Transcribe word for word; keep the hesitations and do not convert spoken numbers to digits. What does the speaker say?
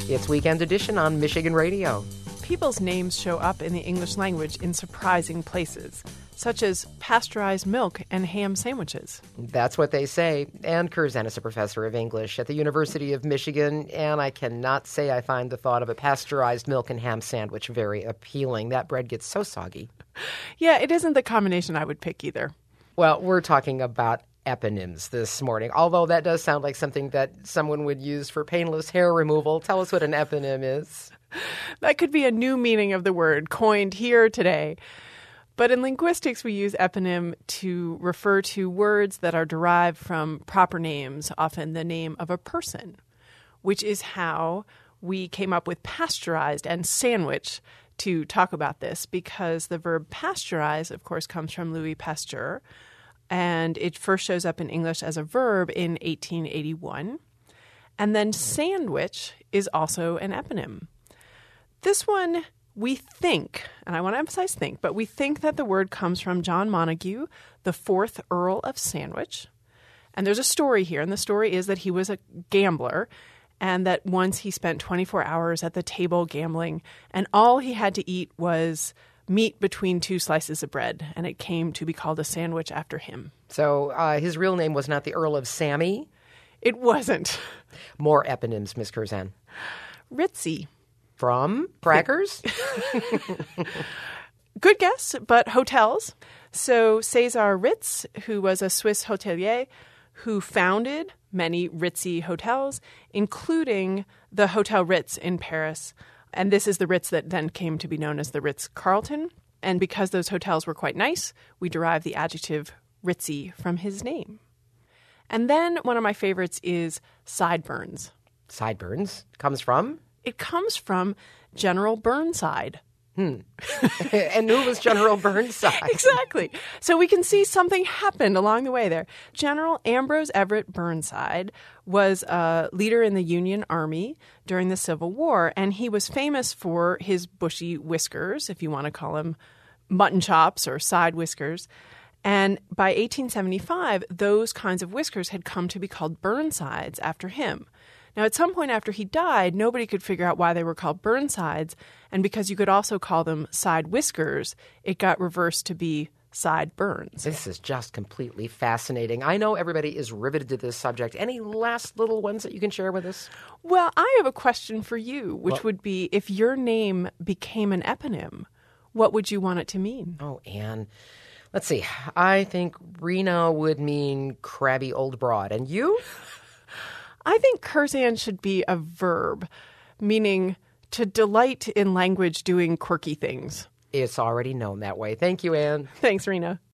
It's Weekend Edition on Michigan Radio. People's names show up in the English language in surprising places, such as pasteurized milk and ham sandwiches. That's what they say. Ann Curzan is a professor of English at the University of Michigan, and I cannot say I find the thought of a pasteurized milk and ham sandwich very appealing. That bread gets so soggy. Yeah, it isn't the combination I would pick either. Well, we're talking about eponyms this morning, although that does sound like something that someone would use for painless hair removal. Tell us what an eponym is. That could be a new meaning of the word coined here today. But in linguistics, we use eponym to refer to words that are derived from proper names, often the name of a person, which is how we came up with pasteurized and sandwich to talk about this, because the verb pasteurize, of course, comes from Louis Pasteur, and it first shows up in English as a verb in eighteen eighty-one. And then sandwich is also an eponym. This one, we think, and I want to emphasize think, but we think that the word comes from John Montagu, the fourth Earl of Sandwich. And there's a story here, and the story is that he was a gambler, and that once he spent twenty-four hours at the table gambling, and all he had to eat was meat between two slices of bread, and it came to be called a sandwich after him. So uh, his real name was not the Earl of Sammy? It wasn't. More eponyms, Miss Curzan. Ritzy. From crackers? Good guess, but hotels. So Cesar Ritz, who was a Swiss hotelier who founded many ritzy hotels, including the Hotel Ritz in Paris. And this is the Ritz that then came to be known as the Ritz-Carlton. And because those hotels were quite nice, we derive the adjective ritzy from his name. And then one of my favorites is sideburns. Sideburns comes from? It comes from General Burnside. Hmm. And who was General Burnside? Exactly. So we can see something happened along the way there. General Ambrose Everett Burnside was a leader in the Union Army during the Civil War, and he was famous for his bushy whiskers, if you want to call them mutton chops or side whiskers. And by eighteen seventy-five, those kinds of whiskers had come to be called Burnsides after him. Now, at some point after he died, nobody could figure out why they were called Burnsides, and because you could also call them side whiskers, it got reversed to be sideburns. This is just completely fascinating. I know everybody is riveted to this subject. Any last little ones that you can share with us? Well, I have a question for you, which Well, would be, if your name became an eponym, what would you want it to mean? Oh, Anne. Let's see. I think Rena would mean crabby old broad. And you? I think Curzan should be a verb, meaning to delight in language doing quirky things. It's already known that way. Thank you, Anne. Thanks, Rena.